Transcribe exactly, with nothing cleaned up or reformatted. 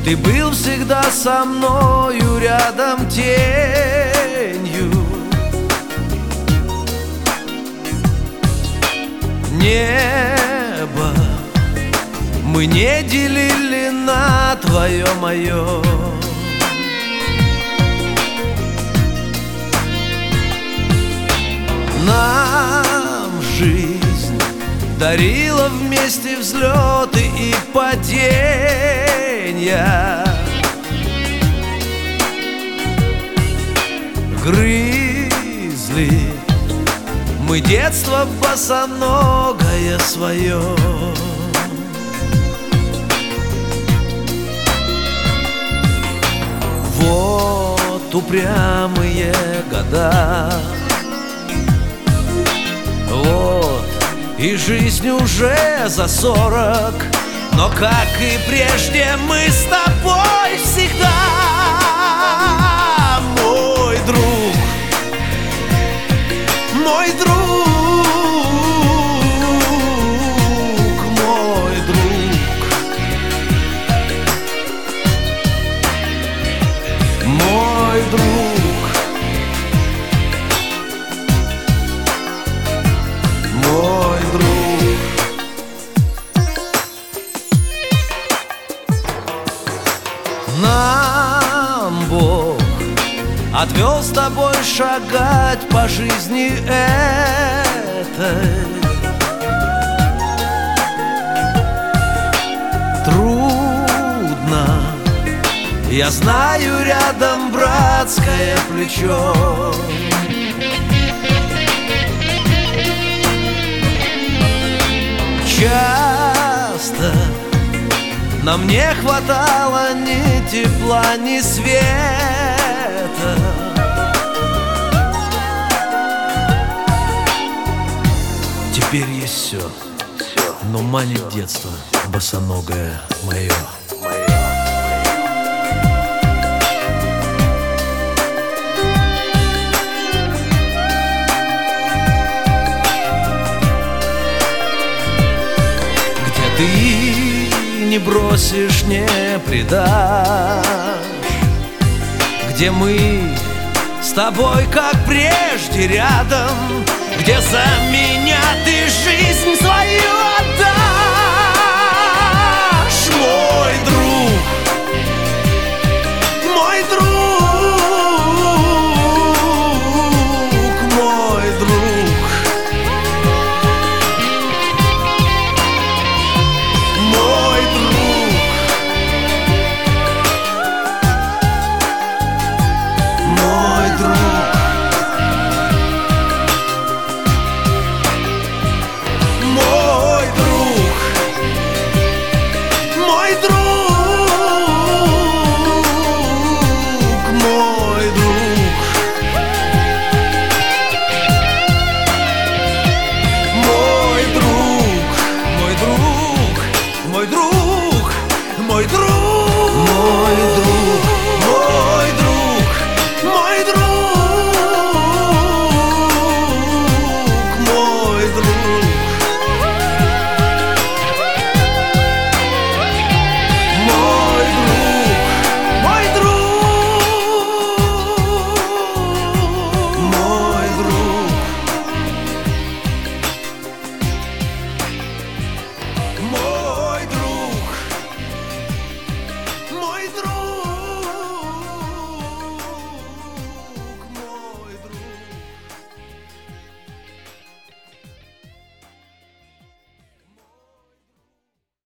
Ты был всегда со мною рядом тенью. Небо мы не делили на твое, мое. Нам жизнь дарила вместе взлеты и падения. Грызли мы детство босоногое свое. Вот упрямые года, вот и жизнь уже за сорок, но как и прежде мы с тобой всегда. Мой друг, мой друг, мой друг, мой друг, мой друг. Нам Бог отвел с тобой шагать по жизни этой. Трудно, я знаю, рядом братское плечо. Часто нам не хватало ни тепла, ни света. Теперь есть все, все, но манит детство босоногое мое. Где ты не бросишь, не предашь, где мы с тобой, как прежде, рядом, где за меня ты жизнь свою отдашь. Мой друг, мой друг, мой друг, мой друг, мой друг. Мой друг, мой друг, мой друг, мой друг.